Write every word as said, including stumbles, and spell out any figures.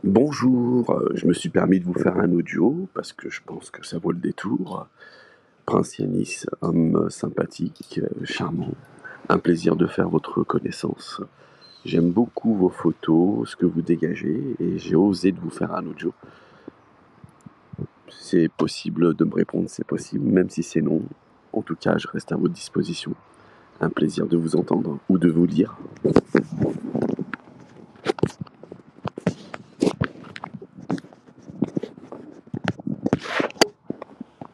Bonjour, euh, je me suis permis de vous faire un audio parce que je pense que ça vaut le détour. Prince Yanis, homme sympathique, euh, charmant, un plaisir de faire votre connaissance. J'aime beaucoup vos photos, ce que vous dégagez, et j'ai osé de vous faire un audio. C'est possible de me répondre, c'est possible, même si c'est non. En tout cas, je reste à votre disposition. Un plaisir de vous entendre ou de vous lire.